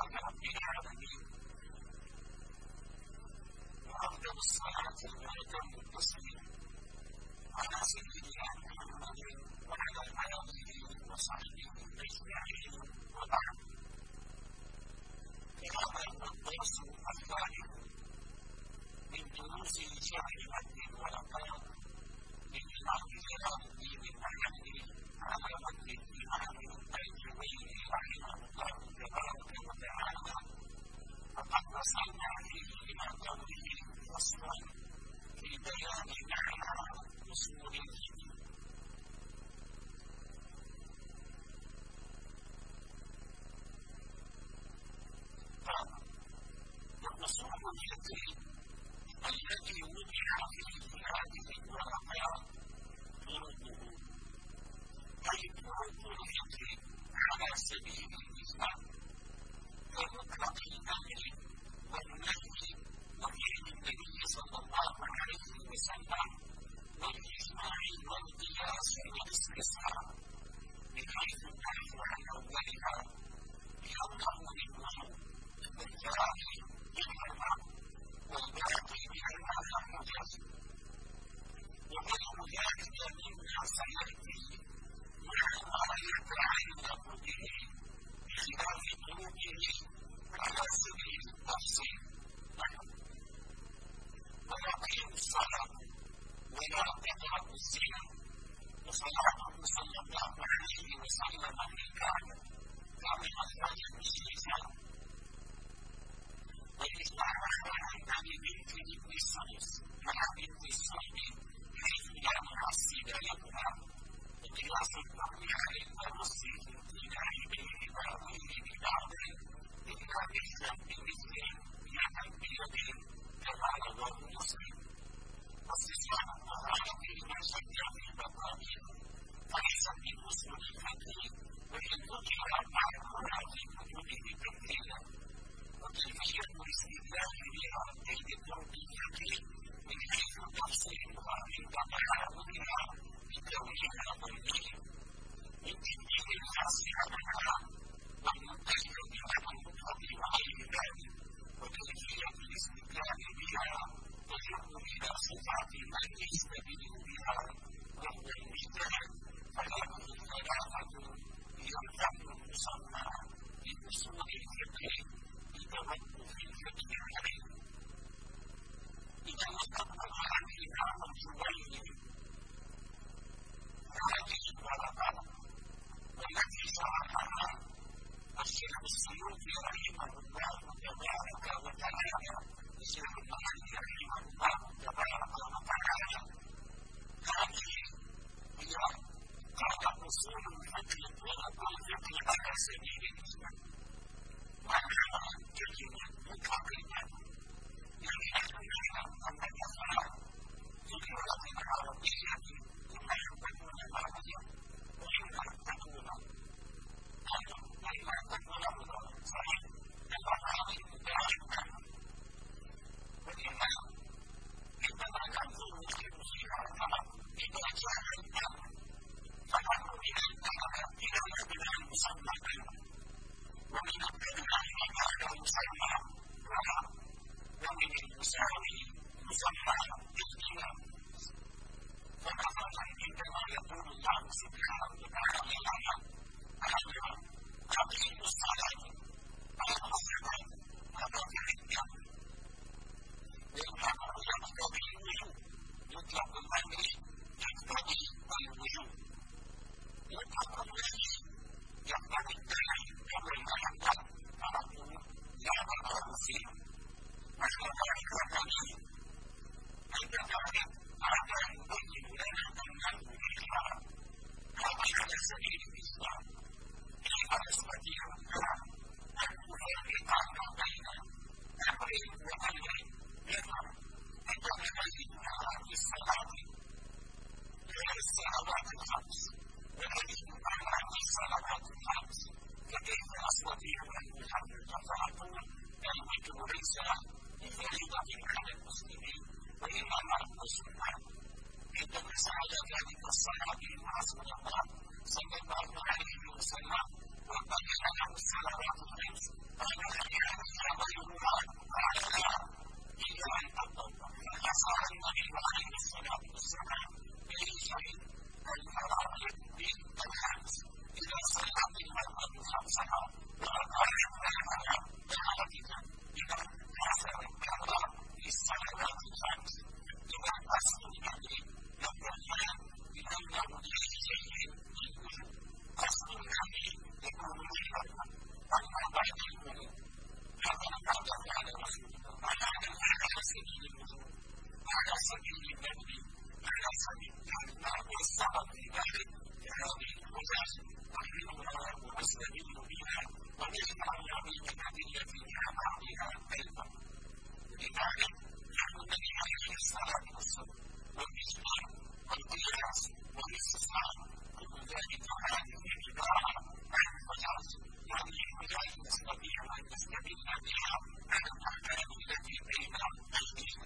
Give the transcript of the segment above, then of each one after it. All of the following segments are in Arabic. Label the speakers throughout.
Speaker 1: رب العالمين وأفضل الصلاة وأتم التسليم على سيدنا محمد وعلى آله وصحبه أجمعين وبعد فهذا هو الدرس الثاني من دروس شرح متن الورقات للإمام جلال الدين الأحمدي على متن الإمام الجويني رحمه الله تبارك وتعالى وقد وصلنا فيه إلى قوله فصلا في بيان معنى أصول الفقه. قال وأصول الفقه التي وضع في هذه الورقات طرقه أي طرق الفقه على سبيل المثال كمطلق الأمر والنهي وفعل النبي صلى الله عليه وسلم والإجماع والقياس والاستصحاب من حيث النهي عن أولها لأنه للوجوب والكراهة للحرمة والباقي بأنها حجج وغير ذلك مما سيأتي مع ما يتعلق به بخلاف طرقه على سبيل التفصيل ويقيم الصلاة ولا تقرب الزنا وصلاته صلى الله عليه وسلم في الكعبة كما أخرج الشيخان ويجمع على أن لبنت ابن السدس مع بنت الصلب حيث لا معصب لهما وقياس الحكم على الموصي في امتناع بين بعضه ببعض إلا مثلا بمثل يدا بيد كما رواه مسلم واستصحاب الطهارة لمن شك في البقاء فليس من أصول الفقه وإن ذكر بعضها في كتبه تمثيلا وكيفية الاستدلال بها أي بطرق الفقه من حيث تفصيلها عند تعارضها بكونها ضمنية من تنبيه الخاص عنها والمنتهي بعدم المطلق وغير ذلك وكيفية الاستدلال بها تجر إلى صفات من يستدل بها وهو المجتهد فله ثلاثة هي الفهم المسمى بأصول الفقه لتوقف الفقه عليه. إذا استقبل عن الإمام الجويني هذه الورقة والتي شرحها الشيخ السيوطي رحمه الله تبارك وتعالى الشيخ المالكي رحمه الله تبارك وتعالى هذه هي قال أصول الفقه طرق الفقه على سبيل المثال معناها كلمة متقنة يعني نحن نعلم أن الأفعال في اللغة العربية إما أن تكون ماضية وإما أن تكون مضارعة صحيح الأفعال المتعددة وإما عندما ننظر فيها فقط إذا كان الأمر فنحن من الأمر إلى مبنى المسمى ومن المبنى إلى معنى مسمى ومن المساوي مسمى الإمام فمثلا عندما يقول الله سبحانه وتعالى لنا أقيموا الصلاة أقيموا الصلاة هذا الإمام والأمر يقتضي الوجوب مطلق الأمر يقتضي الوجوب مطلق النهي يقتضي التنهي كما يحدث فنقول لا نقرأ فيه مثل ذلك القليل عند ذلك هذا يبين لنا أنه الإحرام هذا على سبيل الإسلام كيف نستطيع أن نفرق بين أمر وأمر منهم عندما نجدها في الصلاة غير الصلوات الخمس ونجدها في الصلوات الخمس فكيف نستطيع أن نحقق فنقول الوتر ليس بفريضة على المسلمين وإنما السنة عندما سأل ذلك الصحابي رسول الله صلى الله عليه وسلم وبين له الصلوات الخمس قال ذلك ينبغي عليه الصلاة والسلام والإجماع والقياس والاستثناء كل ذلك هذه عبارة عن مجاز يعني المجاز يستطيع أن يستدل بها على الأحكام التي بين أيدينا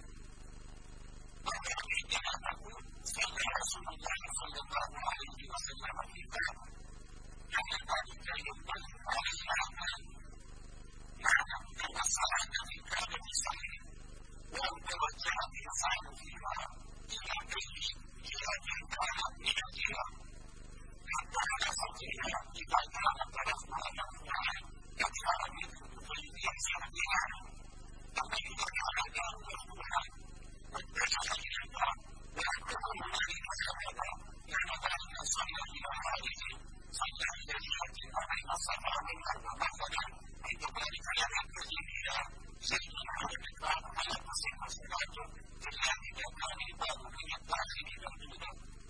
Speaker 1: وكذلك نقول صلى رسول الله صلى الله عليه وسلم في ذلك كان ذلك ينبغي عليه الأعمال معنى أن الصلاة في كانت صحيح ولو توجه الإنسان فيها إلى أي جهة كان من الجهة حتى على صوتها إذا كان طرفها مفتوحا يدفع منه فيحسن بها أما إذا كان الدار مفتوحا واتجه إليها ويكون ذلك سببا كان ذلك صلى إلى خارج صلى إلى جهة بين الصفا والمروة مثلا عند ذلك لا ينتهي إلى شيء على الإطلاق ولا تصح صلاته إلا إذا كان الباب من الداخل موجودا.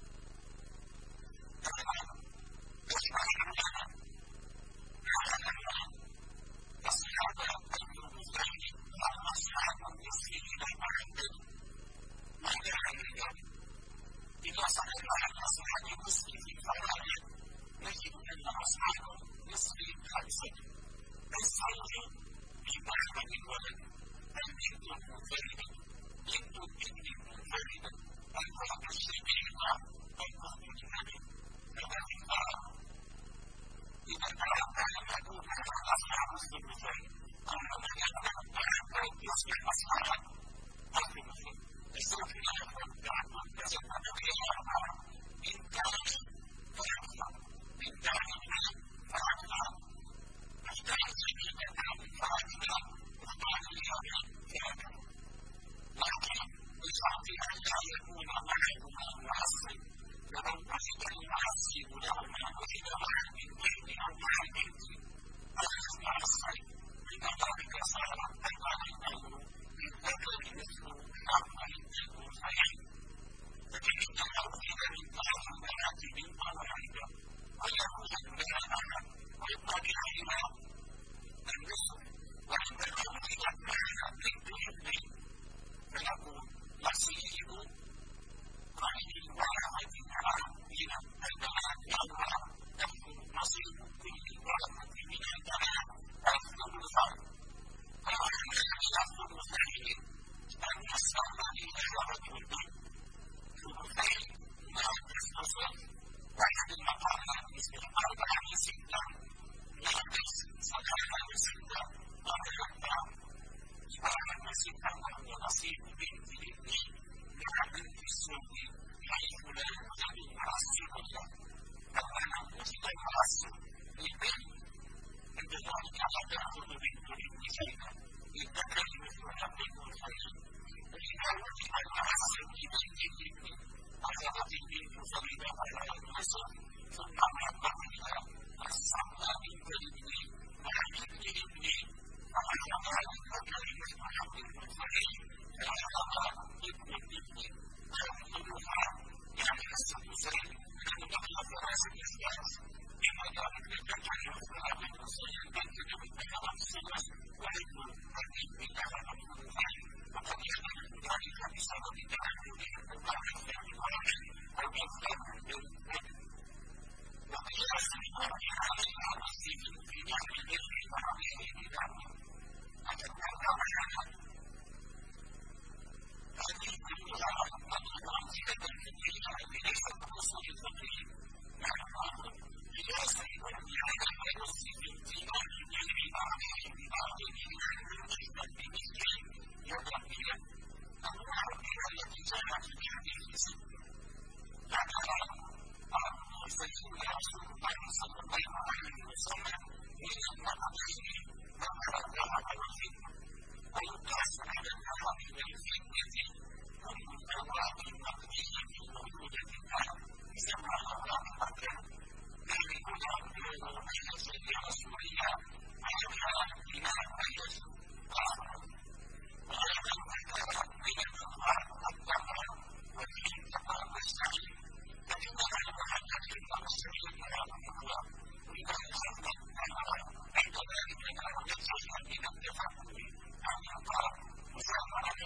Speaker 1: يجمع لنا على أن أصحاب الوضوءين هم أصحاب المسلمين المعدل ماذا يعني ذلك؟ إذا صلينا على أصحاب المسلم في الفرائض نجد أن أصحاب المسلم خمسة الزوج بمعنى الولد البنت منفردة بنت الابن منفردة الأخت الشقيقة الأخت الأب كذلك إذا أردت أن نكون أصحاب الثلثين أو من يكون أن يصبح أصحاب الثلثين الزوج لا يكون يعقل تزوج بها إن كان فأكثر إن كان ابنا فأكثر اختار سبيل فاعلنا واختار اليمين فاعلنا لكن بشرط ان لا يكون معهما معصب ولو وجد المعصب لهما وجد مع البنتين او مع البنت فلا يعصب ان ذلك صار الامر للذكر مثل حظ الانثيين فكأنه اذا انتهى البنات بنتا واحده ويكون لها ويبقى بهما النصف وعندما وجدت معنا بنت اثنين فنقول نصيب قليل واحد من البنات يضع نصيب كل واحد من البنات أفضل الفرد وعلى الأفضل الثاني أن يصل إلى رجل ثلثين مع التصرف واحد المقامات مثل 4 6 ناقص 7 6 4 6 وهو نصيب بنت الاثنين مع بنت السلب حيث لا يوجد معصب له أولا وجد المعصب للبنت عند ذلك لا تأخذ بنت الابن شيئا للذكر مثل حظ الأنثيين وإذا وجد المعصب لبنت الابن أخذت البنت فريضتها النصف ثم عقد بها الصلى بنت الابن مع بنت الابن فأخذها للذكر مثل حظ الأنثيين فأخذها ابن الابن فيأخذها يعني السدسين من بقي 3 أسداس إما ذلك للذكر مثل حظ الأنثيين بنت الابن أخذت السدس وابن الابن أخذت الثلثين وقد يكون ذلك بسبب تعددهم بالضعف الواحد أو أكثر من وقياس الفرق عليها نصيب في نحو البر وعليه بذلك أتكلم عنها هذه كلها أمثلة فقهية ليست أصول الفقه معناه قياس الفرق عليها نصيب في نحو البر وعليه بذلك لأن نسبة بمثل يوميا أنواع التي جاءت في الحديث هكذا سيدنا رسول الله صلى الله عليه وسلم من المقدسين وقرأها الفتنة ويقاس على النهار من الفتنة كل الأوراق المقدسة موجودة الآن كما الله أكبر ذلك يقول أن سيدنا رسول الله على بناء أيضا وهذا المكان من الأنهار والدمار وفيه التقام السعيد فإنها المحدث المرسلين إلى الله وإذا أخذنا الأنهار عند ذلك لا يجوز من التفكر أن يقال مسافرة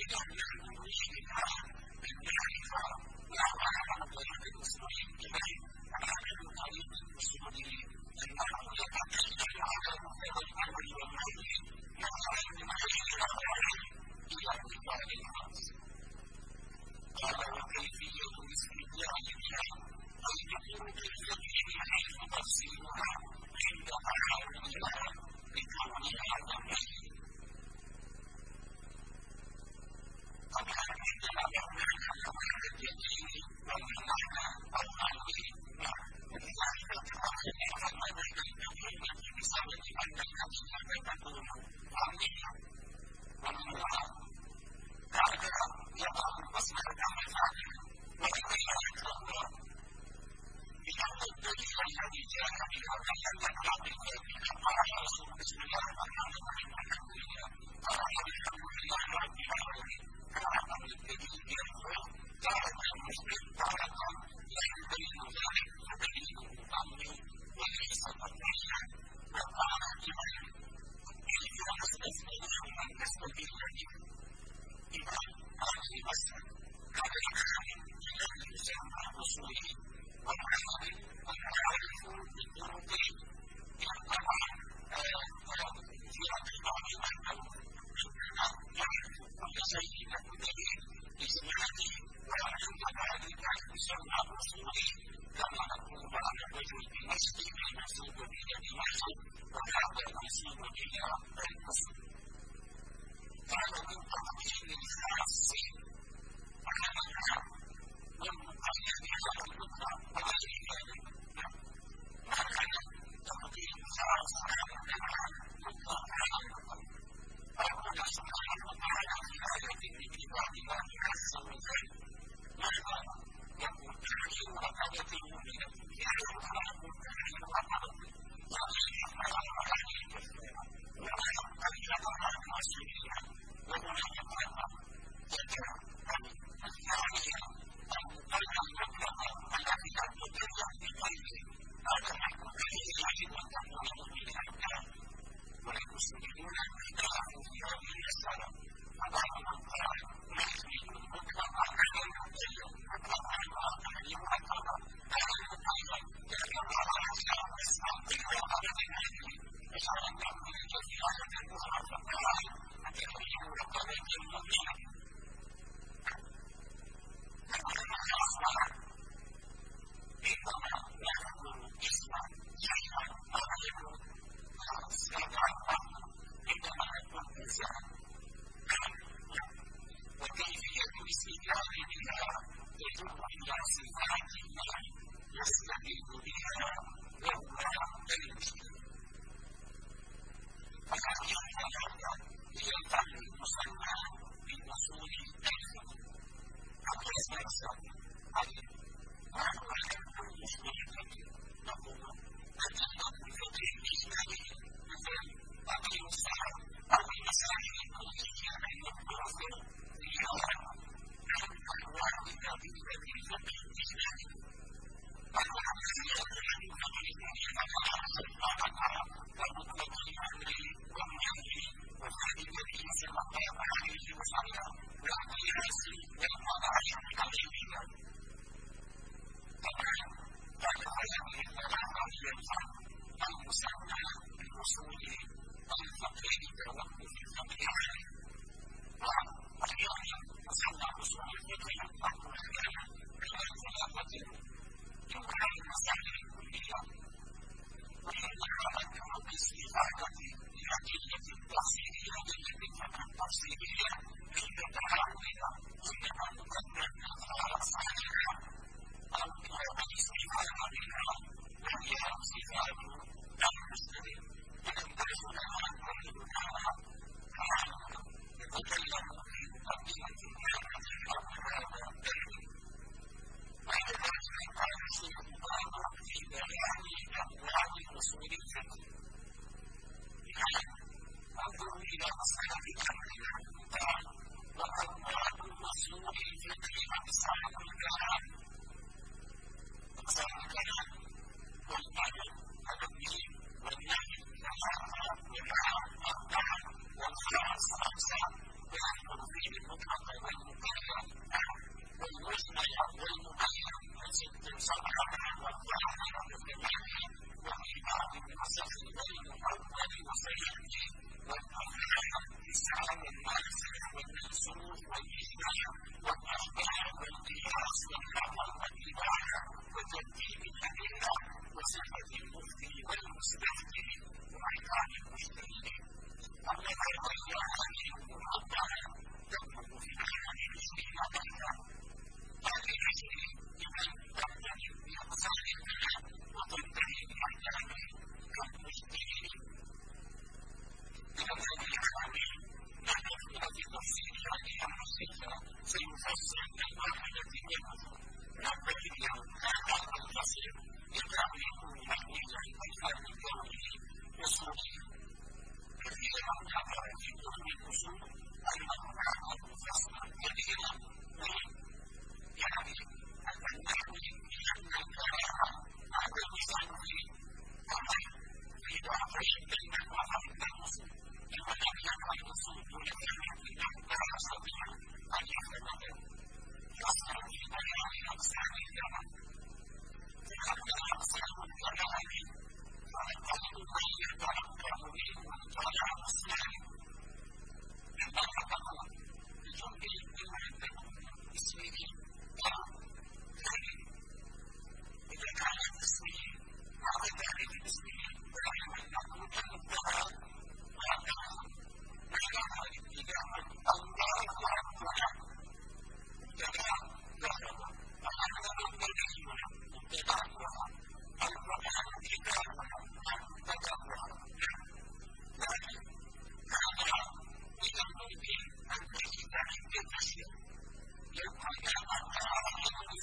Speaker 1: إلى مصلحة الأمر وأبواب وصول الفقه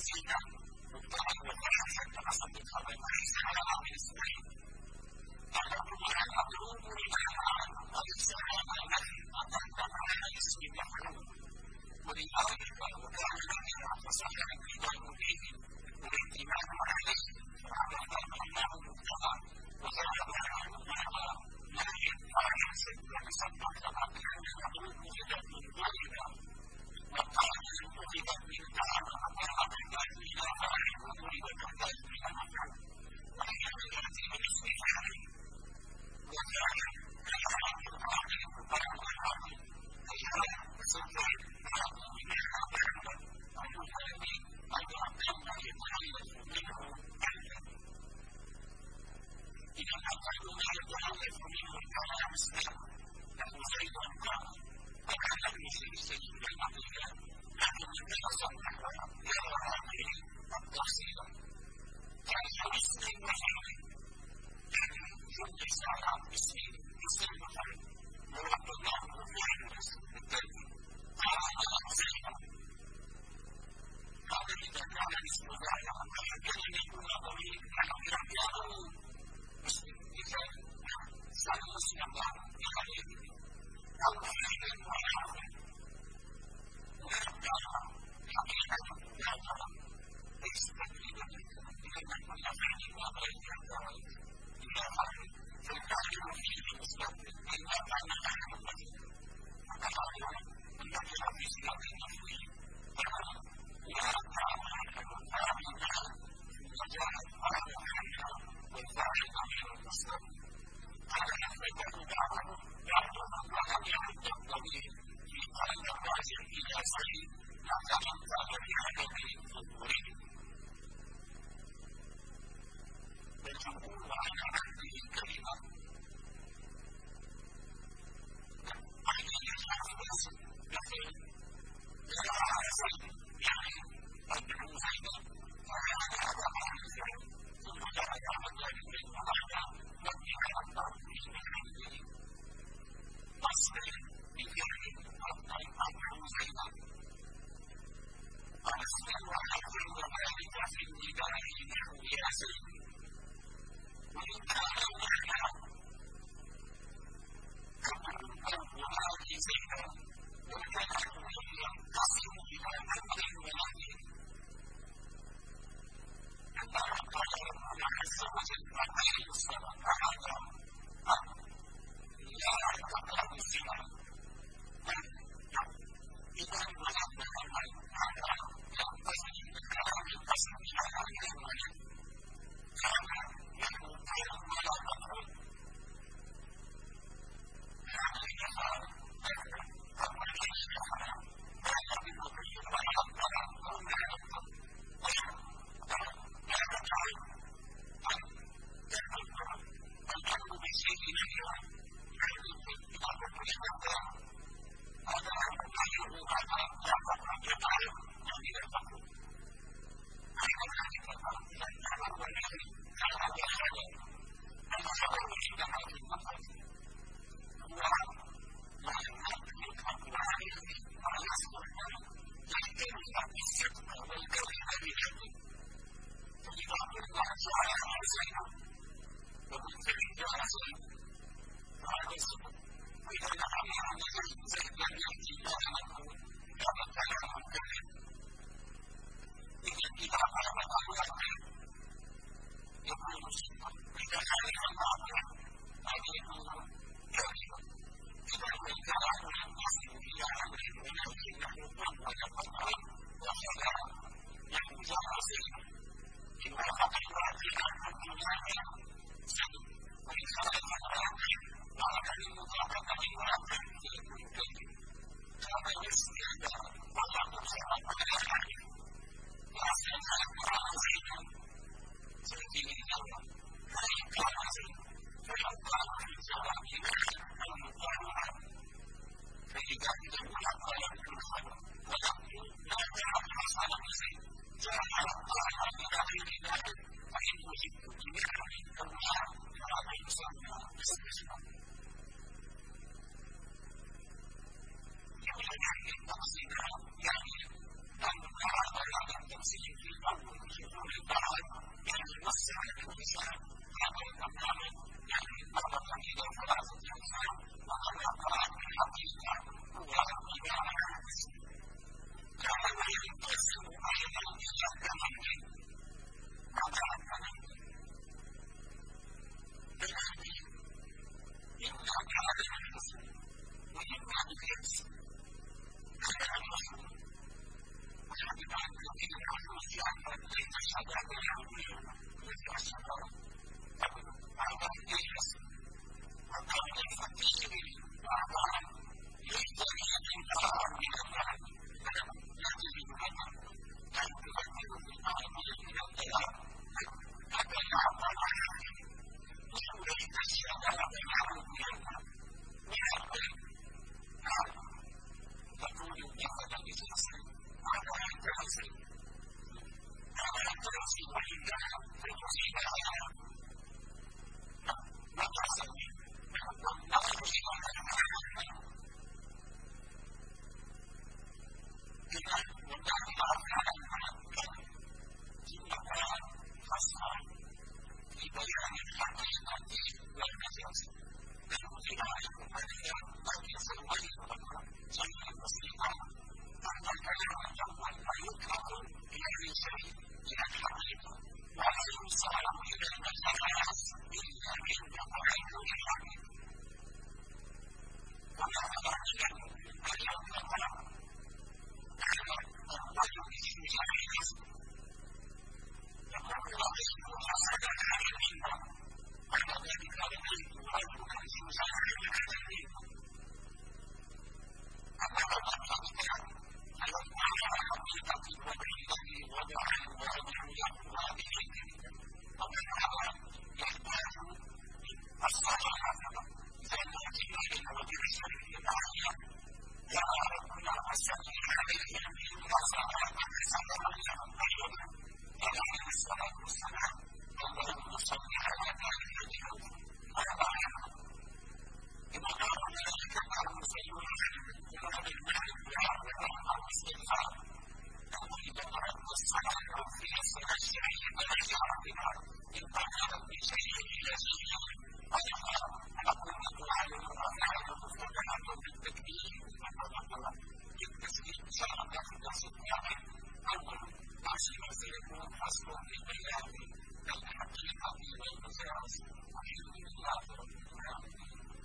Speaker 1: sehingga untuk berhasil termasuk sampai masalah administrasi. Kalau kemudian aku menggunakan masalah atau perkara sejumlah beriau bukan masalah yang tidak mungkin tidak mengalami atau mengalami masalah dari orang yang disampaikan dengan tidak berbeda. Maka itu tidak minta apa-apa dan tidak boleh memberikan kepada mereka. Mereka tidak dimiskinkan. Mereka tidak dipakai kepada mereka. Mereka sesuai dengan mereka. Aku ini adalah tempat yang lain minum air. Ini akan menjadi minum dalam Islam. Dan saya doakan akan misi sehingga nantinya akan menjadi yang lagi aksi. Saya mesti bersama dan punya saya mesti bersama melakukan virus dan alam saya. Kalau kita akan disebutkan akan ini pula bagi anak-anak baru mesti kita sama siapa yang ini. Kalau kita melakukan mereka akan melakukan ekspektasi dengan melakukan apa dia akan terkait dengan Islam dengan anak-anak kalau menjadi Islam ini karena ia akan menjadi orang Islam karena mereka tidak yang melakukan yang terjadi di dalam wajib tidak sahih akan menjadi hadapi publik bercampur banyak di kelima akhirnya harus dari relasi yang berusaha